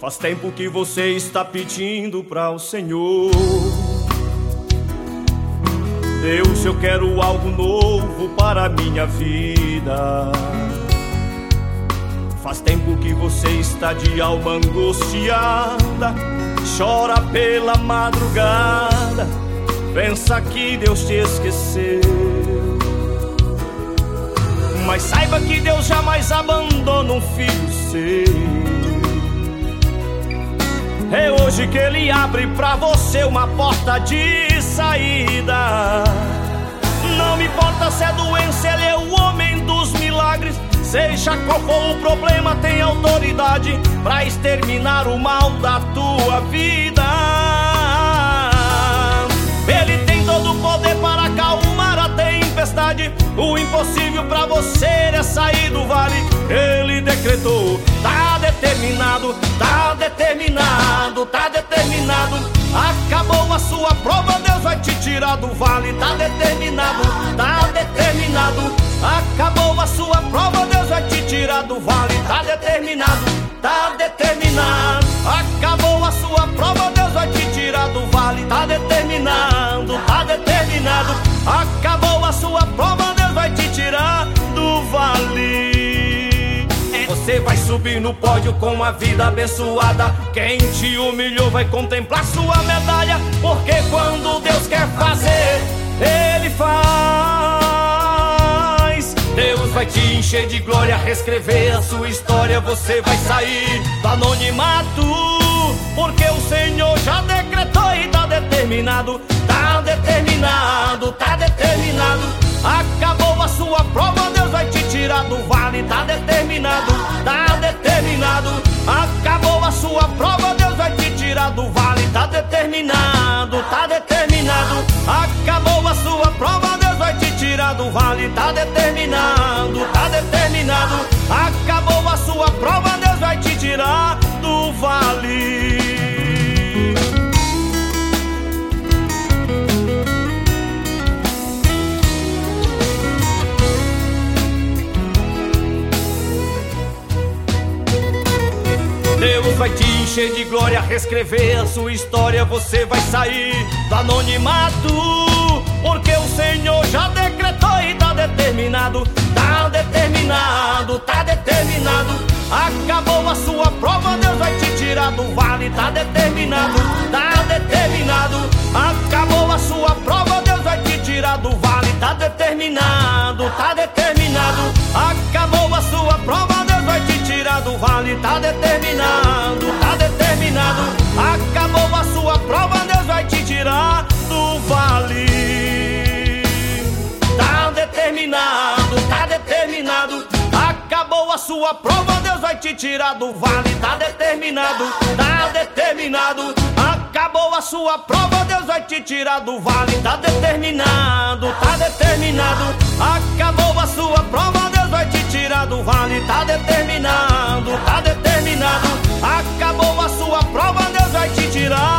Faz tempo que você está pedindo para o Senhor: Deus, eu quero algo novo para a minha vida. Faz tempo que você está de alma angustiada, chora pela madrugada, pensa que Deus te esqueceu. Mas saiba que Deus jamais abandona um filho seu. É hoje que Ele abre pra você uma porta de saída. Não me importa se é doença, Ele é o homem dos milagres. Seja qual for o problema, tem autoridade pra exterminar o mal da tua vida. Ele tem todo o poder para acalmar a tempestade. O impossível pra você é sair do vale. Ele decretou, tá determinado, tá determinado, tá determinado. Acabou a sua prova, Deus vai te tirar do vale. Tá determinado, tá determinado. Acabou a sua prova, Deus vai te tirar do vale. Tá determinado, tá determinado. Acabou a sua prova, Deus vai te tirar do vale. Tá determinado, tá determinado. Acabou a sua prova, Deus vai te tirar do vale. Você vai subir no pódio com a vida abençoada. Quem te humilhou vai contemplar sua medalha. Porque quando Deus quer fazer, Ele faz. Deus vai te encher de glória, reescrever a sua história. Você vai sair do anonimato, porque o Senhor já decretou e tá determinado. Tá determinado, tá determinado. Acabou a sua prova, Deus vai te tirar do vale. Tá determinado, tá determinado. Acabou a sua prova, Deus vai te tirar do vale. Tá determinado, tá determinado. Acabou a sua prova, Deus vai te tirar do vale. Tá determinado, tá determinado. Acabou a sua prova, Deus vai te tirar do vale. Deus vai te encher de glória, reescrever a sua história. Você vai sair do anonimato, porque o Senhor já decretou e tá determinado. Tá determinado, tá determinado. Acabou a sua prova, Deus vai te tirar do vale. Tá determinado, tá determinado. Acabou a sua prova, Deus vai te tirar do vale. Tá determinado, tá determinado. Acabou a sua prova, Deus vai te tirar do vale. Tá determinado, tá determinado. Acabou a sua prova, Deus vai te tirar do vale. Tá determinado, tá determinado. Acabou a sua prova, Deus vai te tirar do vale. Tá determinado, tá determinado. Acabou a sua prova, Deus vai te tirar do vale. Tá determinado, tá determinado. Acabou a sua prova, Deus vai te tirar do vale. Tá determinado, tá determinado. Acabou a sua prova, Deus vai te tirar